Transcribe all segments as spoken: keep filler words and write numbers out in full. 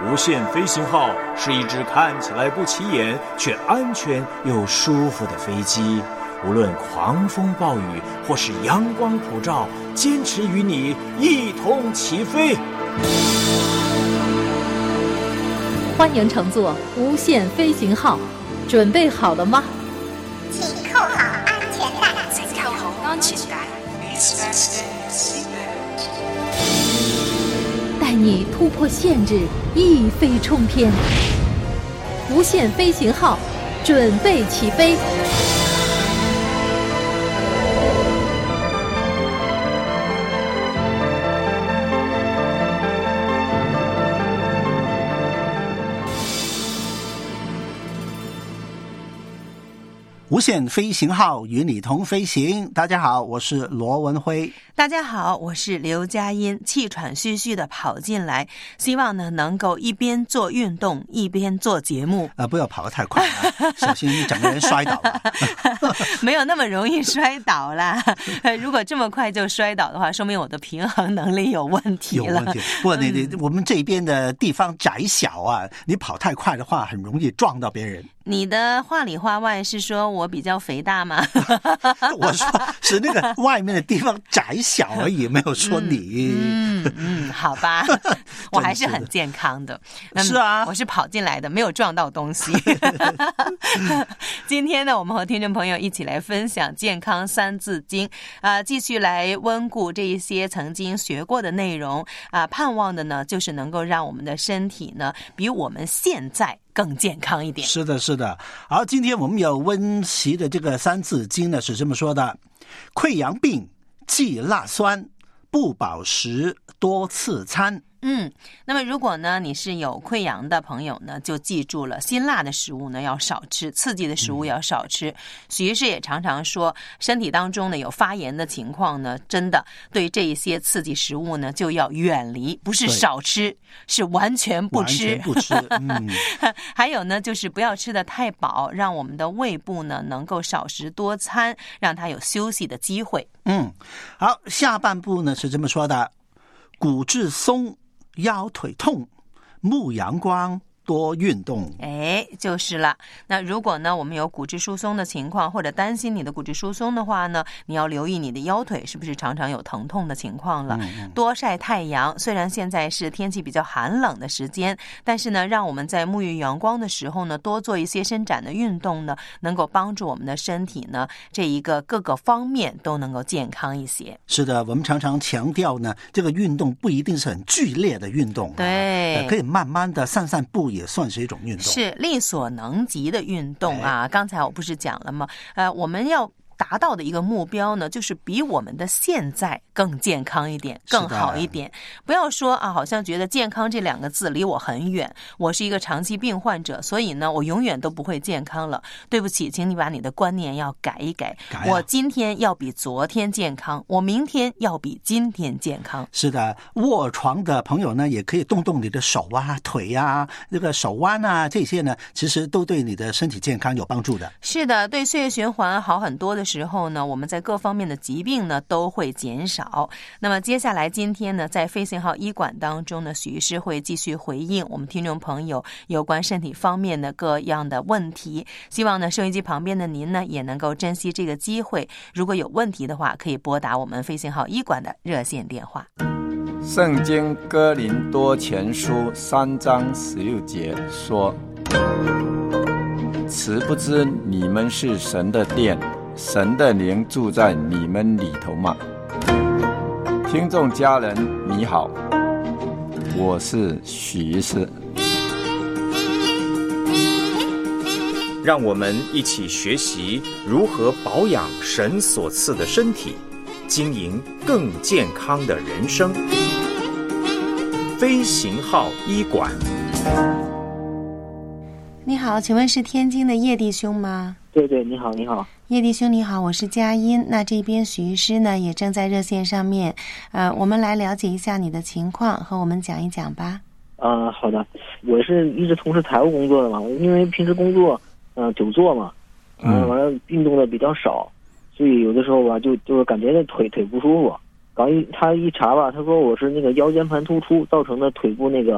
无限飞行号是一只看起来不起眼却安全又舒服的飞机，无论狂风暴雨或是阳光普照，坚持与你一同起飞。 欢迎乘坐无限飞行号，准备好了吗？ 请扣好安全带。 请扣好安全帶。 带你突破限制，一飞冲天。无限飞行号，准备起飞。 无限飞行号与你同飞行。大家好，我是罗文辉。 大家好，我是刘佳音，气喘吁吁的跑进来，希望呢能够一边做运动一边做节目。 呃，不要跑得太快啊，小心你整个人摔倒了。 没有那么容易摔倒啦。如果这么快就摔倒的话，说明我的平衡能力有问题了。 有问题。不过你你、嗯、我们这边的地方窄小啊，你跑太快的话，很容易撞到别人。 你的话里话外是说我比较肥大吗？ 我说是那个外面的地方窄小而已，没有说你。 嗯 嗯, 嗯，好吧，我还是很健康的。 的是啊， 我是跑进来的，没有撞到东西。今天呢，我们和听众朋友一起来分享健康三字经啊、呃，继续来温故这一些曾经学过的内容啊、呃，盼望的呢，就是能够让我们的身体呢，比我们现在更健康一点。 是的，是的。好，今天我们有温习的这个三字经呢，是这么说的：溃疡病，忌辣酸，不饱食，多次餐。 嗯，那么如果呢你是有溃疡的朋友呢，就记住了，辛辣的食物呢要少吃，刺激的食物要少吃。嗯、许医师也常常说，身体当中呢有发炎的情况呢，真的对这一些刺激食物呢就要远离，不是少吃，是完全不吃。 完全不吃。嗯， 还有呢，就是不要吃得太饱，让我们的胃部呢能够少食多餐，让它有休息的机会。 嗯，好，下半部呢是这么说的：骨质松，腰腿痛，沐阳光，多运动。 哎，就是了。那如果呢我们有骨质疏松的情况，或者担心你的骨质疏松的话呢，你要留意你的腰腿是不是常常有疼痛的情况了。嗯、多晒太阳，虽然现在是天气比较寒冷的时间，但是呢让我们在沐浴阳光的时候呢，多做一些伸展的运动呢，能够帮助我们的身体呢这一个各个方面都能够健康一些。 是的，我们常常强调呢，这个运动不一定是很剧烈的运动、啊、 对、 呃，可以慢慢的散散步也算是一种运动， 是力所能及的运动啊。刚才我不是讲了吗？呃，我们要达到的一个目标呢，就是比我们的现在更健康一点，更好一点。不要说啊，好像觉得健康这两个字离我很远，我是一个长期病患者，所以呢我永远都不会健康了。对不起，请你把你的观念要改一改。改啊、我今天要比昨天健康，我明天要比今天健康。 是的，卧床的朋友呢，也可以动动你的手啊、腿啊、这个手腕啊，这些呢其实都对你的身体健康有帮助的。 是的，对血液循环好很多的时候呢，我们在各方面的疾病呢都会减少。那么接下来今天呢，在飞行号医馆当中呢，许医师会继续回应我们听众朋友有关身体方面的各样的问题。希望呢收音机旁边的您呢也能够珍惜这个机会，如果有问题的话，可以拨打我们飞行号医馆的热线电话。 圣经哥林多前书三章十六节说：此不知你们是神的殿，神的灵住在你们里头吗？听众家人你好，我是许医师。 让我们一起学习如何保养神所赐的身体，经营更健康的人生。飞行号医馆。 你好，请问是天津的叶弟兄吗？ 对对，你好，你好， 叶弟兄你好，我是佳音。那这边许医师呢也正在热线上面，呃，我们来了解一下你的情况，和我们讲一讲吧。 啊、呃，好的，我是一直从事财务工作的嘛，因为平时工作，嗯、呃，久坐嘛，嗯、呃，完了运动的比较少，所以有的时候吧，就就是感觉那腿腿不舒服。刚一他一查吧，他说我是那个腰间盘突出造成的腿部那个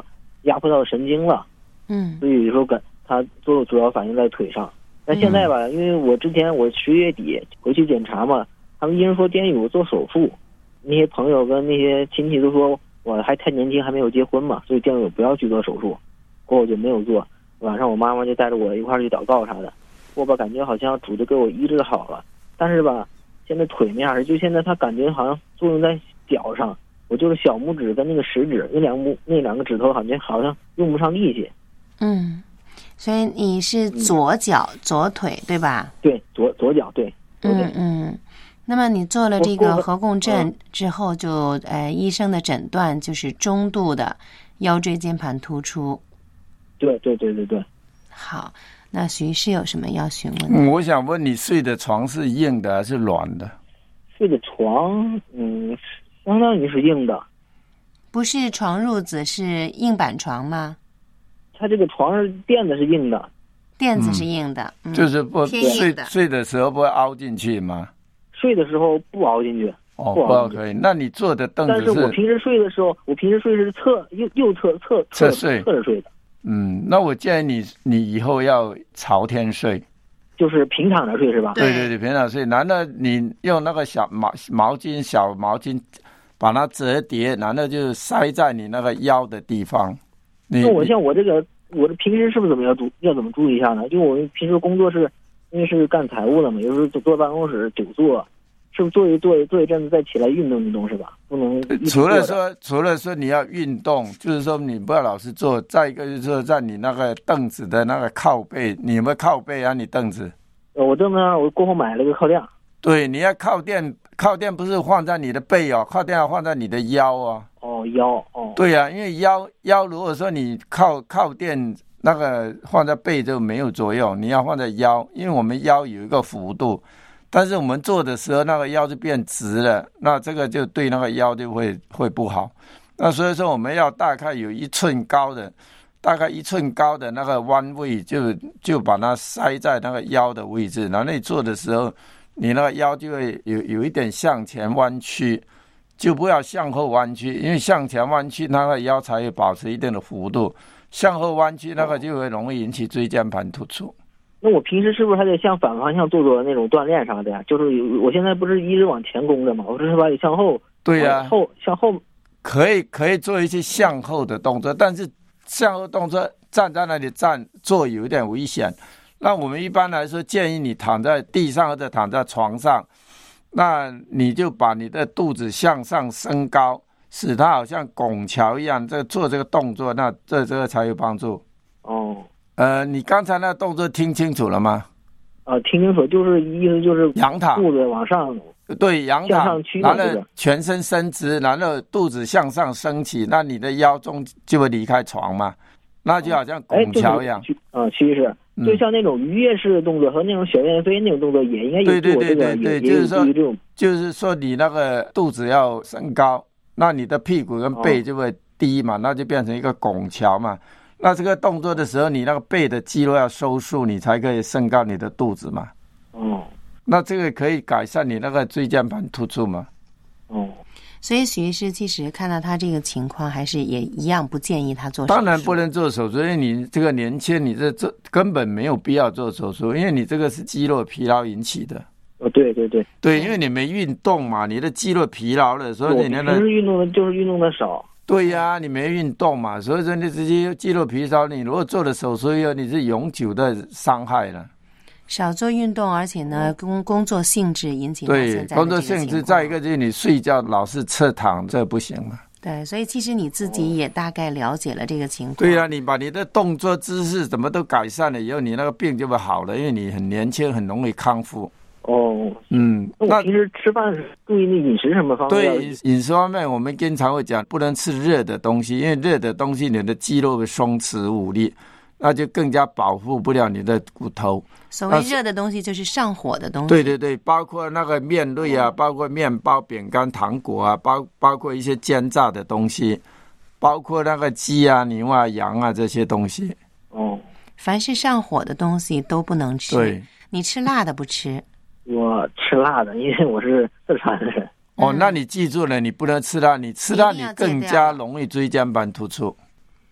压迫到神经了， 嗯， 所以说感它主主要反映在腿上。但现在吧， 嗯、 因为我之前我十月底回去检查嘛，他们医生说建议我做手术，那些朋友跟那些亲戚都说我还太年轻，还没有结婚嘛，所以建议我不要去做手术。过后我就没有做。晚上我妈妈就带着我一块儿去祷告啥的，我吧感觉好像主就给我医治好了，但是吧现在腿那样，就现在他感觉好像作用在脚上，我就是小拇指跟那个食指那两拇那两个指头感觉好像用不上力气。 嗯。所以你是左脚、嗯、左腿对吧？ 对，左左脚对。 嗯嗯。那么你做了这个核共振之后就，就呃医生的诊断就是中度的腰椎间盘突出。 对对对对对。 好，那徐医师有什么要询问的？ 嗯，我想问你睡的床是硬的还是软的？ 睡的床，嗯，相当于是硬的。 不是床褥子，是硬板床吗？ 它这个床是垫子是硬的， 垫子是硬的，嗯嗯、 就是不睡的睡的时候不会凹进去吗？ 睡的时候不凹进去。 哦，不凹可以。那你坐的凳子是？ 但是我平时睡的时候，我平时睡是侧右右侧侧侧睡侧着睡的。 嗯，那我建议你你以后要朝天睡， 就是平躺着睡是吧？ 对对对，平躺睡。然后你用那个小毛毛巾小毛巾把它折叠，然后就塞在你那个腰的地方。 那我像我这个，我这平时是不是怎么要注要怎么注意一下呢？因为我平时工作是，因为是干财务的嘛，有时候坐办公室久坐，是不是坐一坐一坐一阵子再起来运动运动是吧？不能除了说除了说你要运动，就是说你不要老是坐。再一个就是说，在你那个凳子的那个靠背，你有没有靠背啊？你凳子？ 呃，我这么我过后买了个靠垫。对， 你要靠垫，靠垫不是放在你的背哦，靠垫要放在你的腰哦。 哦，腰哦。 对啊，因为腰腰如果说你靠靠垫那个放在背就没有作用，你要放在腰，因为我们腰有一个幅度，但是我们坐的时候那个腰就变直了，那这个就对那个腰就会会不好。那所以说我们要大概有一寸高的，大概一寸高的那个弯位就就把它塞在那个腰的位置，然后你坐的时候你那个腰就会有有一点向前弯曲，就不要向后弯曲，因为向前弯曲那个腰才会保持一定的幅度，向后弯曲那个就会容易引起椎间盘突出。 那我平时是不是还得向反方向做做那种锻炼啥的呀？就是有我现在不是一直往前弓着嘛，我这是把你向后。 对呀、啊， 后向后可以可以做一些向后的动作，但是向后动作站在那里站做有一点危险。那我们一般来说建议你躺在地上或者躺在床上，那你就把你的肚子向上升高，使它好像拱桥一样，这个做这个动作，那这这个才有帮助。 哦， 呃，你刚才那个动作听清楚了吗？ 啊，听清楚，就是意思就是仰躺， 肚子往上。 对，仰躺，然后全身伸直，然后肚子向上升起，那你的腰中就会离开床嘛，那就好像拱桥一样。 啊，其实就像那种鱼跃式的动作和那种小燕飞那种动作也应该有做这个， 对对对对对，就是说，就是说你那个肚子要升高，那你的屁股跟背就会低嘛，那就变成一个拱桥嘛。那这个动作的时候，你那个背的肌肉要收束，你才可以升高你的肚子嘛。 哦。 那这个可以改善你那个椎间盘突出吗？ 哦， 所以许医师其实看到他这个情况，还是也一样不建议他做手术。 当然不能做手术，因为你这个年轻，你这这根本没有必要做手术，因为你这个是肌肉疲劳引起的。 哦，对对对， 对，因为你没运动嘛，你的肌肉疲劳了，所以你那个平时运动的就是运动的少。 对呀、啊，你没运动嘛，所以说你这些肌肉疲劳，你如果做了手术以后，你是永久的伤害了。 少做运动，而且呢，工工作性质引起他现在的这个情况。对， 工作性质，再一个就是你睡觉老是侧躺，这不行嘛。 对，所以其实你自己也大概了解了这个情况。 对呀、啊，你把你的动作姿势怎么都改善了以后，你那个病就会好了，因为你很年轻，很容易康复。 哦， 嗯， 那我平时吃饭注意那饮食什么方面？ 对，饮食方面我们经常会讲，不能吃热的东西，因为热的东西你的肌肉会松弛无力。那就更加保护不了你的骨头。 所谓热的东西就是上火的东西。 对对对，包括那个面类啊，包括面包、饼干、糖果啊，包包括一些煎炸的东西，包括那个鸡啊、牛啊、羊啊这些东西。 哦， 凡是上火的东西都不能吃。 对， 你吃辣的不吃？ 我吃辣的，因为我是四川人。 哦，那你记住了，你不能吃辣，你吃辣你更加容易椎间盘突出。 哦。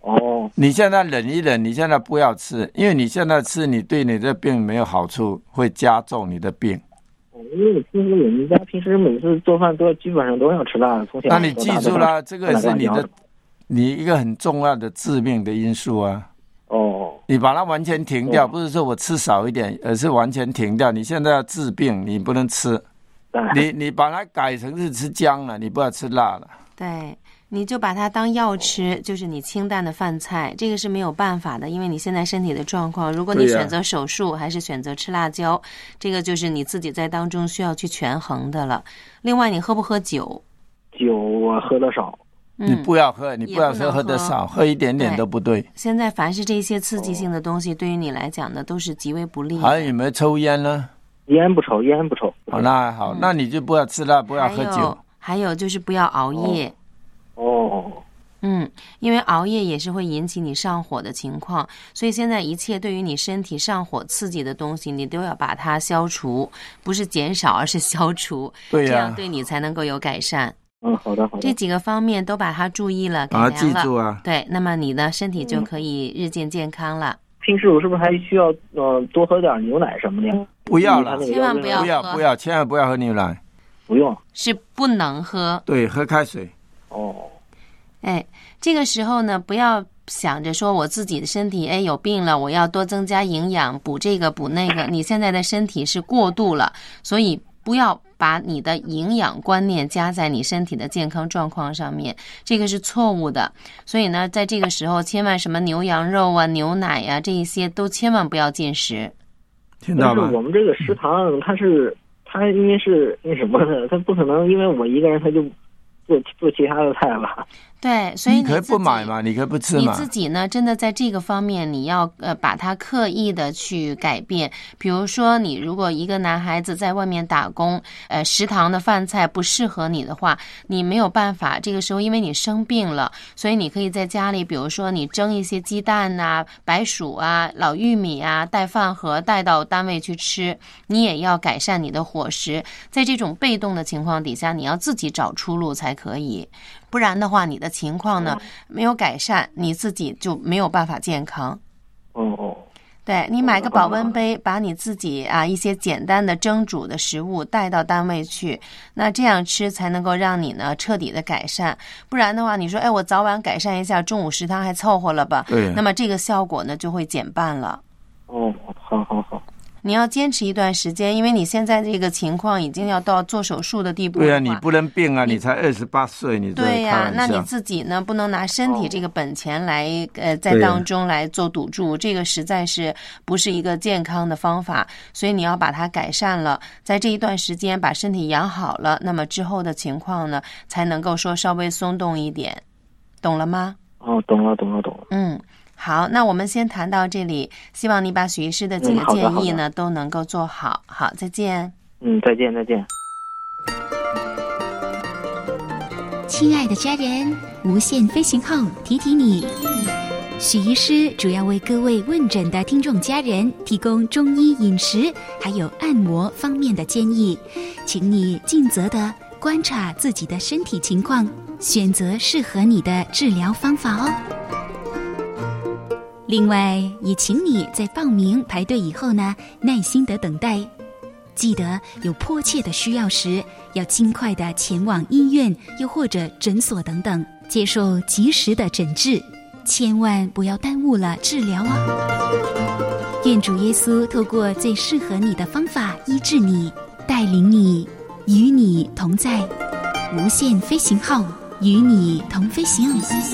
哦， 你现在忍一忍，你现在不要吃，因为你现在吃，你对你的病没有好处，会加重你的病。 因为平时我们家平时每次做饭都基本上都要吃辣的，从小那你记住了，这个是你的，你一个很重要的致命的因素啊。 哦， 你把它完全停掉，不是说我吃少一点，而是完全停掉。你现在要治病，你不能吃，你你把它改成是吃姜了，你不要吃辣了。 对，你就把它当药吃，就是你清淡的饭菜，这个是没有办法的，因为你现在身体的状况，如果你选择手术还是选择吃辣椒，这个就是你自己在当中需要去权衡的了。另外，你喝不喝酒？ 酒我喝的少。 你不要喝，你不要说喝得少，喝一点点都不对。 现在凡是这些刺激性的东西，对于你来讲呢，都是极为不利的。 还有有没有抽烟呢？ 烟不抽，烟不抽。 好，那还好，那你就不要吃辣，不要喝酒。 还有就是不要熬夜。 哦。 嗯，因为熬夜也是会引起你上火的情况，所以现在一切对于你身体上火刺激的东西，你都要把它消除，不是减少，而是消除。 对呀， 这样对你才能够有改善。 嗯，好的好的。 这几个方面都把它注意了，改良了， 啊，记住啊。 对，那么你的身体就可以日渐健康了。 平时我是不是还需要呃多喝点牛奶什么的？ 不要了， 千万不要不要不要，千万不要喝牛奶。 不用， 是不能喝。 对，喝开水。 哦。 哎，这个时候呢，不要想着说我自己的身体哎有病了，我要多增加营养，补这个补那个。你现在的身体是过度了，所以不要把你的营养观念加在你身体的健康状况上面，这个是错误的。所以呢，在这个时候，千万什么牛羊肉啊、牛奶呀、啊，这一些都千万不要进食。 听到吗？ 我们这个食堂，它是它因为是那什么的，它不可能因为我一个人，他就做做其他的菜吧。 对，所以 你, 你可以不买嘛，你可以不吃嘛。 你自己呢，真的在这个方面，你要呃把它刻意的去改变。比如说，你如果一个男孩子在外面打工，呃，食堂的饭菜不适合你的话，你没有办法。这个时候，因为你生病了，所以你可以在家里，比如说你蒸一些鸡蛋啊、白薯啊、老玉米啊，带饭盒带到单位去吃。你也要改善你的伙食。在这种被动的情况底下，你要自己找出路才可以。不然的话，你的情况呢没有改善，你自己就没有办法健康。 哦哦， 对，你买个保温杯，把你自己啊一些简单的蒸煮的食物带到单位去，那这样吃才能够让你呢彻底的改善。不然的话，你说哎，我早晚改善一下，中午食堂还凑合了吧？ 对， 那么这个效果呢就会减半了。 哦，好好好。 你要坚持一段时间，因为你现在这个情况已经要到做手术的地步了。 对啊，你不能病啊！你才二十八岁，你对呀、 啊， 那你自己呢，不能拿身体这个本钱来、哦、呃在当中来做赌注，这个实在是不是一个健康的方法。所以你要把它改善了，在这一段时间把身体养好了，那么之后的情况呢，才能够说稍微松动一点，懂了吗？ 哦，懂了，懂了，懂了。 嗯。好，那我们先谈到这里，希望你把许医师的几个建议呢、嗯、都能够做好。好，再见。 嗯，再见，再见。 亲爱的家人，无限飞行后提提你，许医师主要为各位问诊的听众家人提供中医饮食还有按摩方面的建议，请你尽责的观察自己的身体情况，选择适合你的治疗方法哦。另外，也请你在报名排队以后呢，耐心的等待。记得有迫切的需要时，要尽快的前往医院又或者诊所等等，接受及时的诊治，千万不要耽误了治疗哦。愿主耶稣透过最适合你的方法医治你，带领你，与你同在。无限飞行号与你同飞行。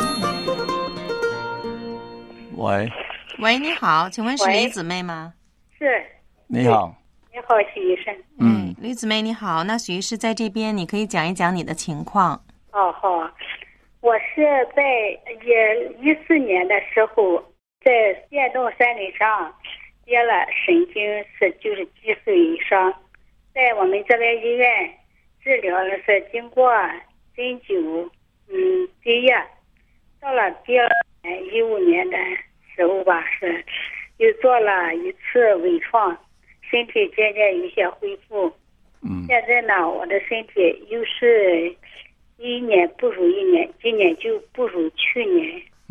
喂， 喂，你好，请问是李姊妹吗？ 是。 你好。 你好，许医生。 嗯，李姊妹你好，那许医师在这边，你可以讲一讲你的情况。 哦，好，我是在也一四年的时候，在电动山岭上接了神经是就是脊髓伤，在我们这边医院治疗的是经过针灸，嗯，滴液，到了第二年一五年的时候吧，是又做了一次微创，身体渐渐有些恢复。 嗯， 现在呢，我的身体又是一年不如一年，今年就不如去年。 嗯， 我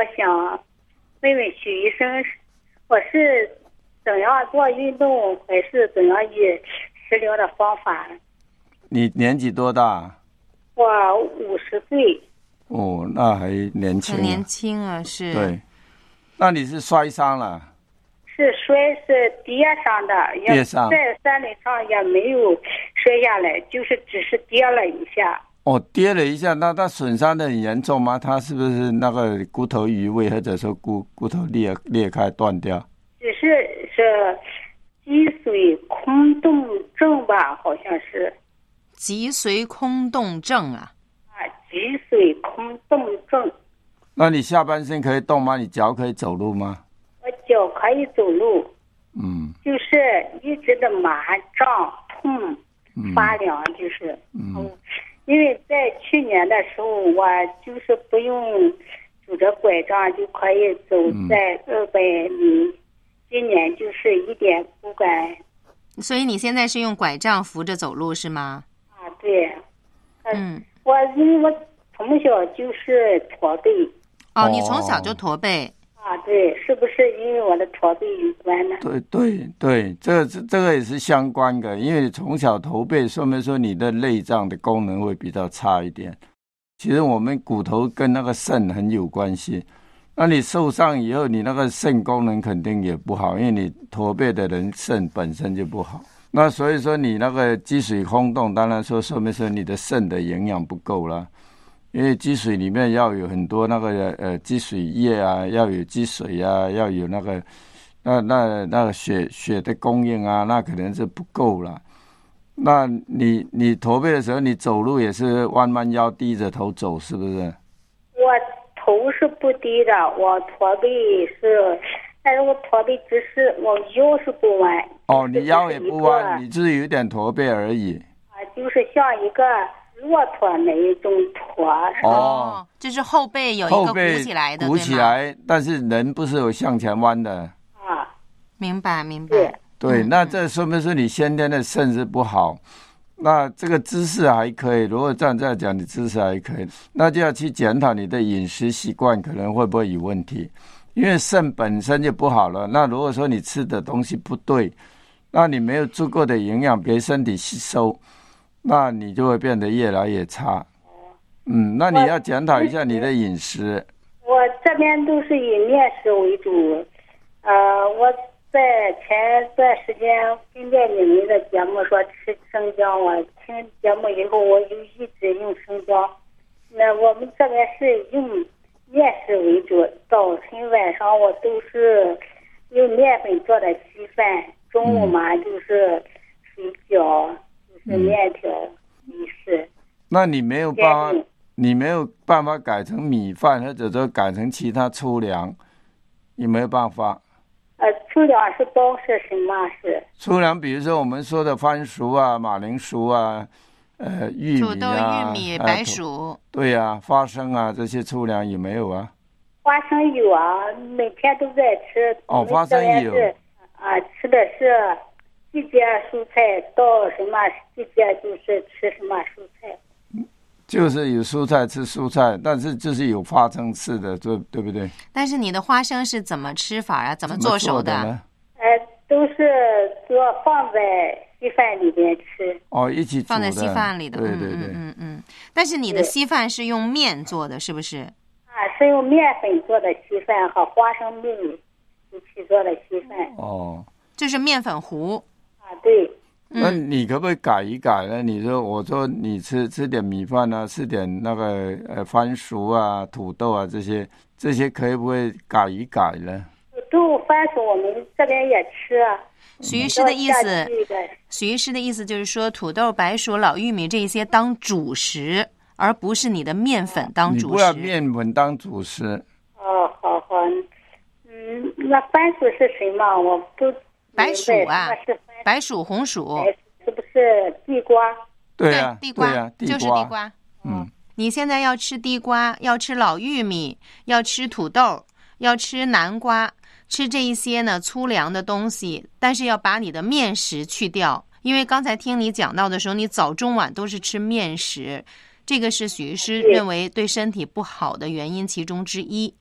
想问问许医生，我是怎样做运动，还是怎样以食疗的方法？ 你年纪多大？ 我五十岁。 哦，那还年轻、啊， 很年轻啊，是。 对，那你是摔伤了？ 是摔，是跌伤的， 跌伤在山顶上也没有摔下来，就是只是跌了一下。 哦，跌了一下，那它损伤的很严重吗？它是不是那个骨头移位，或者说骨骨头裂裂开断掉？ 只是是脊髓空洞症吧，好像是。 脊髓空洞症啊。 啊，脊髓空洞症。 那你下半身可以动吗？你脚可以走路吗？ 我脚可以走路。 嗯。 就是一直的麻胀痛、嗯、发凉，就是。 嗯。嗯， 因为在去年的时候，我就是不用拄着拐杖就可以走在二百米、嗯，今年就是一点不敢。 所以你现在是用拐杖扶着走路是吗？ 啊，对。 嗯。 我因为我从小就是驼背。 哦，你从小就驼背。 啊，对，是不是因为我的驼背有关呢？ 对对对，这个这个也是相关的，因为从小驼背，说明说你的内脏的功能会比较差一点。其实我们骨头跟那个肾很有关系，那你受伤以后，你那个肾功能肯定也不好，因为你驼背的人肾本身就不好。那所以说你那个积水空洞，当然说说明说你的肾的营养不够了。因为积水里面要有很多那个呃积水液啊，要有积水啊，要有那个那那那个血血的供应啊，那可能是不够了。那你你驼背的时候，你走路也是弯弯腰低着头走，是不是？ 我头是不低的，我驼背是，但是我驼背只是我腰是不弯。 哦，你腰也不弯，你就是有点驼背而已。 啊，就是像一个骆驼那一种驼。 哦，就是后背有一个鼓起来的， 鼓起来，但是人不是有向前弯的。 啊， 明白明白。 对， 对，那这说明是你先天的肾是不好。那这个姿势还可以，如果这样这样讲，你姿势还可以，那就要去检讨你的饮食习惯可能会不会有问题，因为肾本身就不好了。那如果说你吃的东西不对，那你没有足够的营养给身体吸收，那你就会变得越来越差。嗯，那你要检讨一下你的饮食。 我这边都是以面食为主，呃，我在前段时间听见你们的节目说吃生姜，我听节目以后我就一直用生姜。那我们这边是用面食为主，早晨晚上我都是用面粉做的稀饭，中午嘛就是水饺，就是面条、米食。 那你没有办法，你没有办法改成米饭，或者说改成其他粗粮，有没有办法？ 呃，粗粮是包是什么？是粗粮，比如说我们说的番薯啊、马铃薯啊、呃玉米啊、 土豆、玉米、白薯， 对呀、啊，花生啊，这些粗粮有没有啊？ 花生有啊，每天都在吃。 哦，花生有啊，吃的是季节蔬菜，到什么季节就是吃什么蔬菜。 就是有蔬菜吃蔬菜，但是就是有花生吃的，对对不对？ 但是你的花生是怎么吃法啊？怎么做熟的？ 的呢？ 呃，都是做放在稀饭里边吃。 哦，一起煮的放在稀饭里的。 对对对， 嗯嗯嗯。但是你的稀饭是用面做的，是不是？ 啊，是用面粉做的稀饭和花生米一起做的稀饭。 哦， 就是面粉糊。 啊，对。 那你可不可以改一改呢？你说，我说你吃吃点米饭啊，吃点那个呃番薯啊、土豆啊这些，这些可以不可以改一改呢？ 土豆、番薯我们这边也吃啊。 徐医师的意思，徐医师的意思就是说，土豆、白薯、老玉米这些当主食，而不是你的面粉当主食。 你不要面粉当主食。 哦，好好。嗯，那番薯是什么？我不。 白薯啊，白薯、红薯， 是不是地瓜？ 对啊， 地瓜， 对啊，地瓜就是地瓜。 嗯， 你现在要吃地瓜，要吃老玉米，要吃土豆，要吃南瓜，吃这一些呢粗粮的东西，但是要把你的面食去掉，因为刚才听你讲到的时候，你早中晚都是吃面食，这个是许医师认为对身体不好的原因其中之一。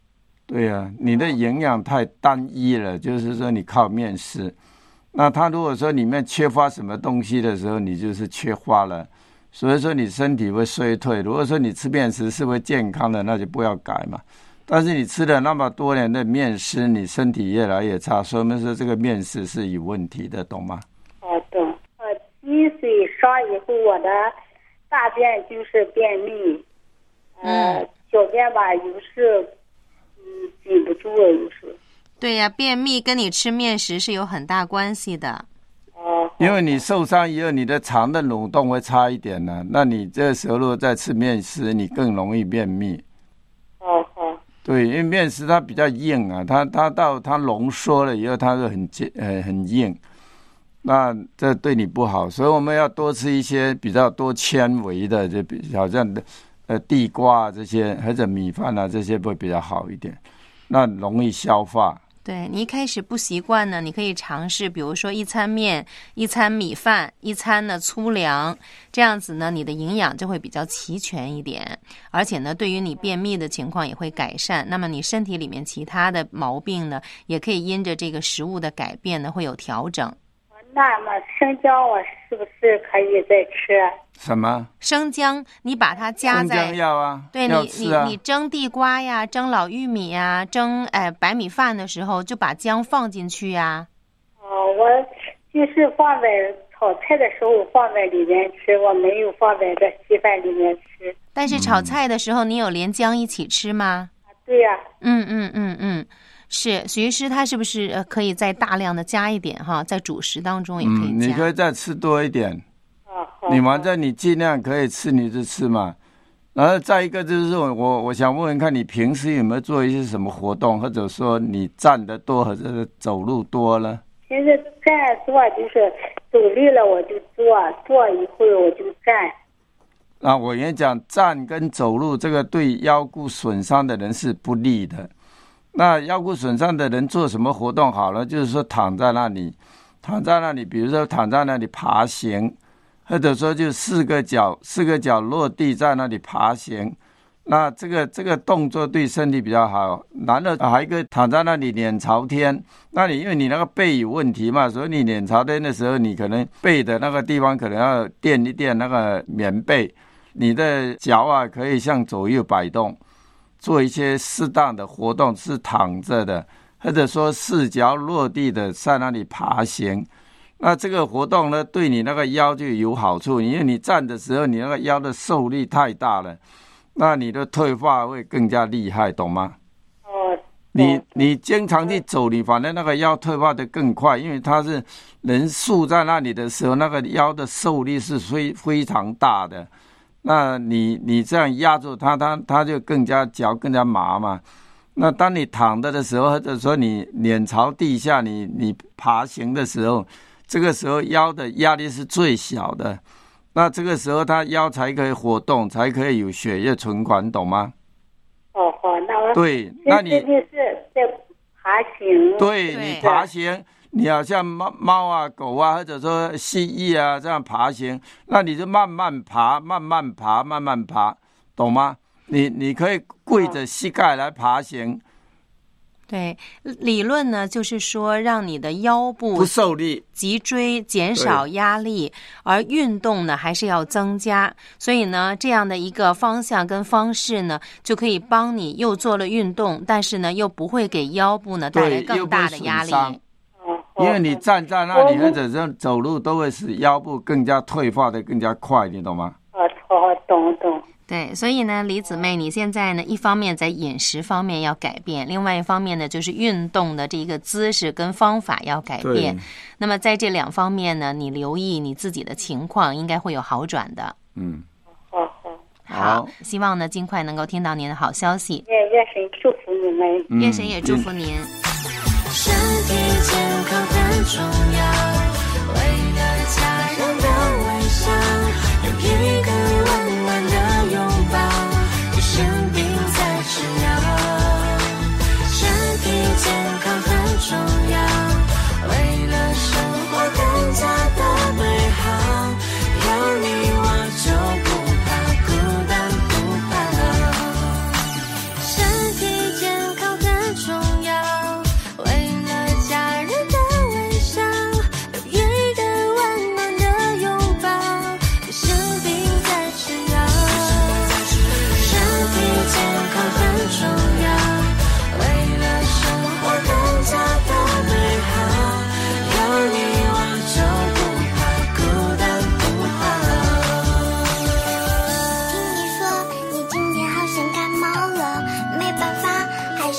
对啊，你的营养太单一了，就是说你靠面食，那它如果说里面缺乏什么东西的时候，你就是缺乏了，所以说你身体会衰退。如果说你吃面食是会健康的，那就不要改嘛。但是你吃了那么多年的面食，你身体越来越差，说明是这个面食是有问题的，懂吗？ 哦，懂。呃，积水伤以后，我的大便就是便秘，呃， 嗯、 小便吧有时嗯禁不住，有时。 对呀、啊，便秘跟你吃面食是有很大关系的。 哦。 因为你受伤以后，你的肠的蠕动会差一点呢、啊，那你这时候如果再吃面食，你更容易便秘。 哦好。 对，因为面食它比较硬啊，它它到它浓缩了以后，它是很呃很硬，那这对你不好，所以我们要多吃一些比较多纤维的，就比好像呃地瓜啊这些或者米饭啊这些会比较好一点，那容易消化。 对，你一开始不习惯呢，你可以尝试，比如说一餐面、一餐米饭、一餐呢粗粮，这样子呢，你的营养就会比较齐全一点，而且呢，对于你便秘的情况也会改善。那么你身体里面其他的毛病呢，也可以因着这个食物的改变呢，会有调整。 那么生姜我是不是可以再吃？ 什么？ 生姜，你把它加在生姜要啊， 对你、 要吃啊、 你你蒸地瓜呀，蒸老玉米呀，蒸哎白米饭的时候，就把姜放进去呀。 哦，我就是放在炒菜的时候放在里面吃，我没有放在这稀饭里面吃。 但是炒菜的时候，你有连姜一起吃吗？ 对呀、啊。 嗯嗯嗯嗯。是许医师，他是不是呃可以再大量的加一点哈，在主食当中也可以加。 嗯，你可以再吃多一点。 哦， 你反正你尽量可以吃你就吃嘛。然后再一个就是我我想问问看你平时有没有做一些什么活动，或者说你站得多或者是走路多呢？ 现在站坐就是走累了我就坐，坐一会儿我就站。 啊，我跟你讲，站跟走路这个对腰骨损伤的人是不利的。那腰骨损伤的人做什么活动好了？就是说躺在那里，躺在那里，比如说躺在那里爬行，或者说就四个脚四个脚落地在那里爬行。那这个这个动作对身体比较好。然后还有一个躺在那里脸朝天，那你因为你那个背有问题嘛，所以你脸朝天的时候，你可能背的那个地方可能要垫一垫那个棉被，你的脚啊可以向左右摆动。做一些适当的活动，是躺着的，或者说四脚落地的在那里爬行。那这个活动呢，对你那个腰就有好处，因为你站的时候，你那个腰的受力太大了，那你的退化会更加厉害，懂吗？ 哦。 你你经常去走，你反正那个腰退化的更快，因为它是人竖在那里的时候，那个腰的受力是非非常大的。那你你这样压住它，它它就更加脚更加麻嘛。那当你躺着的时候，或者说你脸朝地下，你你爬行的时候，这个时候腰的压力是最小的。那这个时候它腰才可以活动，才可以有血液存款，懂吗？ 哦好，那我对，那你是在爬行。 对，你爬行。你好像猫猫啊、狗啊，或者说蜥蜴啊，这样爬行，那你就慢慢爬、慢慢爬、慢慢爬，懂吗？你你可以跪着膝盖来爬行。 对，理论呢就是说，让你的腰部不受力， 脊椎减少压力，而运动呢还是要增加。所以呢，这样的一个方向跟方式呢，就可以帮你又做了运动，但是呢又不会给腰部呢带来更大的压力。 因为你站在那里或者是走路都会使腰部更加退化的更加快，你懂吗？ 哦，懂懂。 对，所以呢，李姊妹，你现在呢，一方面在饮食方面要改变，另外一方面呢，就是运动的这个姿势跟方法要改变。那么在这两方面呢，你留意你自己的情况，应该会有好转的。 嗯， 好好好，希望呢尽快能够听到您的好消息。 愿愿神祝福你们， 嗯、愿神也祝福您。 身体健康很重要，为了家人的微笑，有一个温暖的拥抱，与生病在治疗。身体健康很重要，为了生活更加的美好，有你我就不怕孤单，不怕冷。身体健康很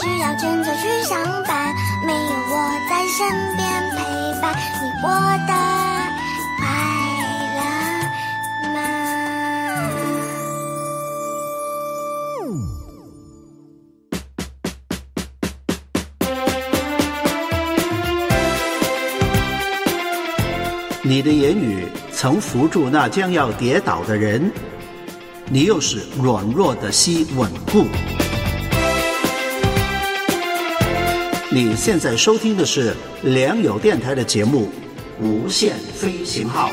需要卷着去上班，没有我在身边陪伴你过得快乐吗？ 你的言语曾扶助那将要跌倒的人，你又使软弱的膝稳固。你现在收听的是良友电台的节目《无限飞行号》。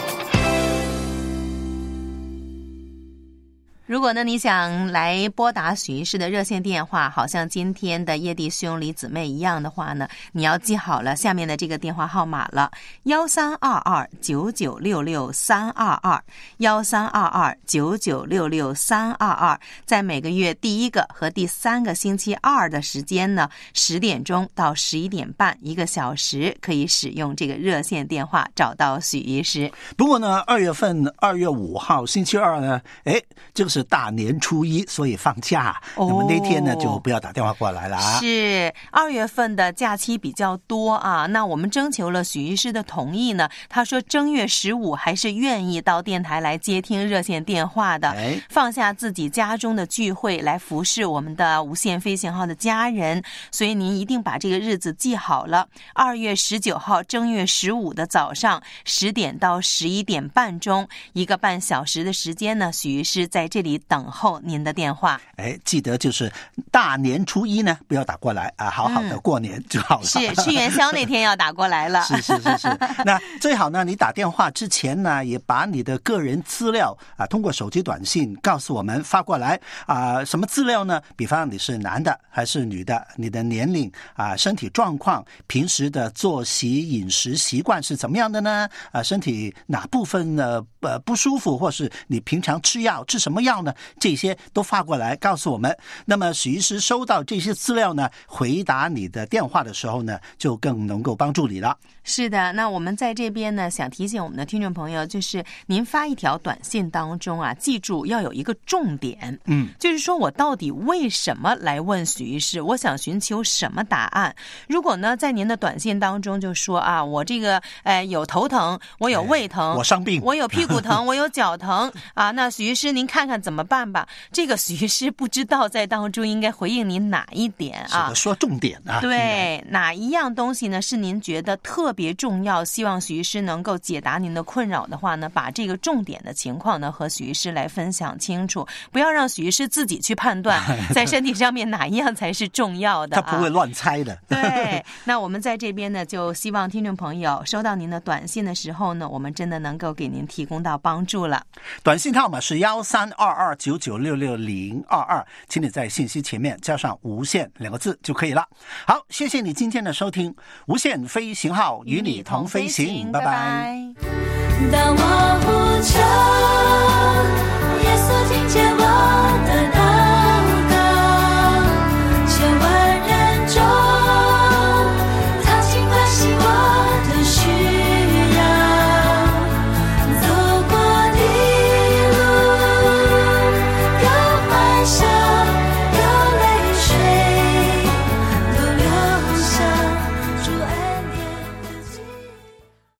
如果呢你想来拨打许医师的热线电话，好像今天的叶弟兄李姊妹一样的话呢，你要记好了下面的这个电话号码了：幺三二二九九六六三二二，幺三二二九九六六三二二。在每个月第一个和第三个星期二的时间呢，十点钟到十一点半，一个小时可以使用这个热线电话找到许医师。 不过呢，二月份二月五号星期二呢，哎，这个是大年初一，所以放假。哦、那么那天呢，就不要打电话过来了啊。 是二月份的假期比较多啊，那我们征求了许医师的同意呢，他说正月十五还是愿意到电台来接听热线电话的， 哎、 放下自己家中的聚会来服侍我们的无限飞行号的家人，所以您一定把这个日子记好了。二月十九号正月十五的早上十点到十一点半钟，一个半小时的时间呢，许医师在这里等候您的电话。 哎，记得就是大年初一呢，不要打过来啊，好好的过年就好了。 嗯、是吃元宵那天要打过来了。 是是是是。那最好呢，你打电话之前呢，也把你的个人资料啊，通过手机短信告诉我们发过来啊。什么资料呢？比方你是男的还是女的，你的年龄啊，身体状况，平时的作息饮食习惯是怎么样的呢？啊，身体哪部分呢呃不舒服，或是你平常吃药吃什么药呢？这些都发过来告诉我们。那么许医师收到这些资料呢，回答你的电话的时候呢，就更能够帮助你了。 是的，那我们在这边呢，想提醒我们的听众朋友，就是您发一条短信当中啊，记住要有一个重点， 嗯， 就是说我到底为什么来问许医师，我想寻求什么答案。如果呢，在您的短信当中就说啊，我这个呃有头疼，我有胃疼， 哎、我生病， 我有屁股疼，我有脚疼啊，那许医师您看看怎么办吧？这个许医师不知道在当中应该回应您哪一点啊？ 是的，说重点啊。 对，哪一样东西呢是您觉得特别重要，希望许医师能够解答您的困扰的话呢，把这个重点的情况呢和许医师来分享清楚，不要让许医师自己去判断在身体上面哪一样才是重要的、啊、 他不会乱猜的。 对，那我们在这边呢，就希望听众朋友收到您的短信的时候呢，我们真的能够给您提供到帮助了。 短信号码是幺三二二九九六六零二二，请你在信息前面加上无限两个字就可以了。好，谢谢你今天的收听，无限飞行号与你同飞行，拜拜。 当我呼求，耶稣听见我的